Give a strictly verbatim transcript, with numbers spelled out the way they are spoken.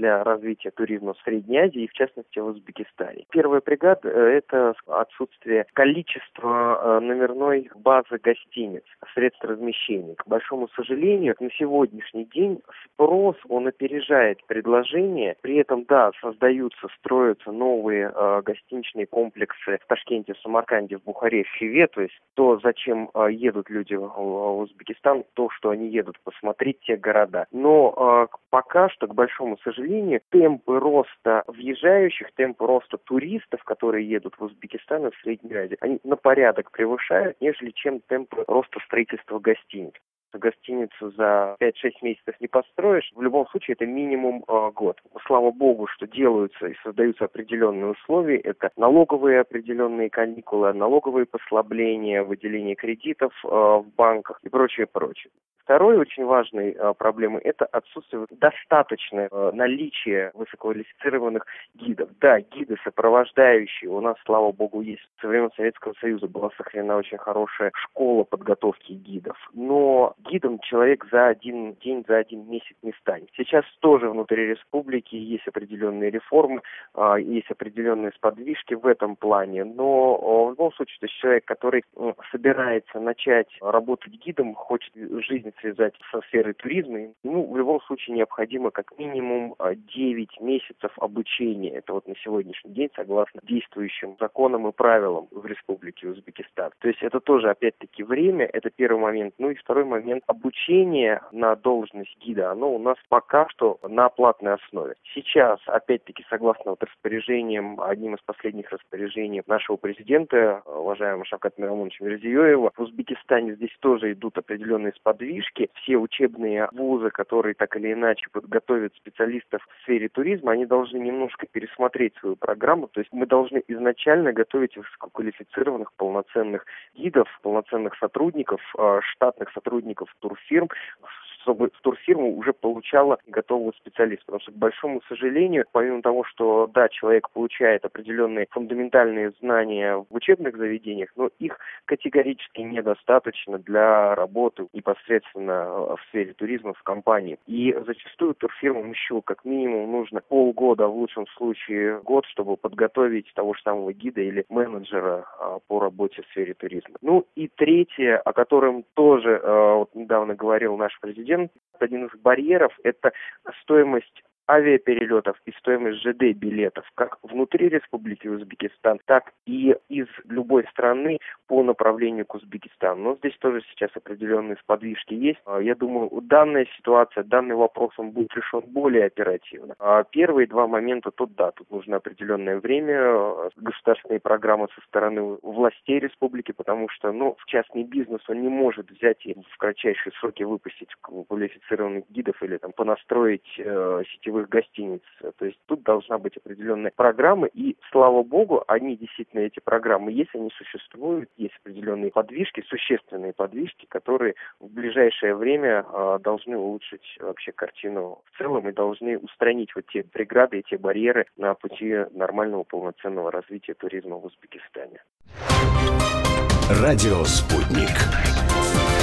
для развития туризма в Средней Азии и, в частности, в Узбекистане. Первая бригада – это отсутствие количества номерной базы гостиниц, средств размещения. К большому сожалению, на сегодняшний день спрос, он опережает предложение. При этом, да, создаются, строятся новые э, гостиничные комплексы в Ташкенте, в Самарканде, в Бухаре, в Хиве. То есть то, зачем э, едут люди в, в Узбекистан, то, что они едут посмотреть те города. Но э, пока что, к большому сожалению, темпы роста въезжающих, темпы роста туристов, которые едут в Узбекистан и в Среднюю Азию, они на порядок превышают, нежели чем темпы роста строительства гостиниц. Гостиницу за пять-шесть месяцев не построишь, в любом случае это минимум э, год. Слава богу, что делаются и создаются определенные условия. Это налоговые определенные каникулы, налоговые послабления, выделение кредитов э, в банках и прочее, прочее. Второй очень важной э, проблемой – это отсутствие достаточное э, наличие высококвалифицированных гидов. Да, гиды сопровождающие у нас, слава богу, есть. Со времен Советского Союза была сохранена очень хорошая школа подготовки гидов. Но гидом человек за один день, за один месяц не станет. Сейчас тоже внутри республики есть определенные реформы, э, есть определенные сподвижки в этом плане. Но э, в любом случае, то есть человек, который э, собирается начать работать гидом, хочет жизнь связать со сферой туризма, ну, в любом случае необходимо как минимум девять месяцев обучения. Это вот на сегодняшний день согласно действующим законам и правилам в Республике Узбекистан. То есть это тоже, опять-таки, время, это первый момент. Ну и второй момент, обучение на должность гида, оно у нас пока что на платной основе. Сейчас, опять-таки, согласно вот распоряжениям, одним из последних распоряжений нашего президента, уважаемого Шавката Миромоновича Мирзиёева, в Узбекистане здесь тоже идут определенные сподвижки. Все учебные вузы, которые так или иначе подготовят специалистов в сфере туризма, они должны немножко пересмотреть свою программу. То есть мы должны изначально готовить высококвалифицированных, полноценных гидов, полноценных сотрудников, штатных сотрудников турфирм, чтобы турфирма уже получала готового специалиста. Потому что, к большому сожалению, помимо того, что, да, человек получает определенные фундаментальные знания в учебных заведениях, но их категорически недостаточно для работы непосредственно в сфере туризма в компании. И зачастую турфирмам еще как минимум нужно полгода, в лучшем случае год, чтобы подготовить того же самого гида или менеджера по работе в сфере туризма. Ну и третье, о котором тоже вот недавно говорил наш президент, один из барьеров – это стоимость авиаперелетов и стоимость ЖД-билетов как внутри Республики Узбекистан, так и из любой страны по направлению к Узбекистану. Но здесь тоже сейчас определенные сподвижки есть. Я думаю, данная ситуация, данный вопрос он будет решен более оперативно. Первые два момента, тут да, тут нужно определенное время, государственные программы со стороны властей республики, потому что, ну, в частный бизнес он не может взять и в кратчайшие сроки выпустить квалифицированных гидов или там понастроить э, сетевых гостиниц. То есть тут должна быть определенная программа, и, слава богу, они действительно, эти программы есть, они существуют, есть определенные подвижки, существенные подвижки, которые в ближайшее время э, должны улучшить вообще картину в целом и должны устранить вот те преграды и те барьеры на пути нормального полноценного развития туризма в Узбекистане. Радио «Спутник».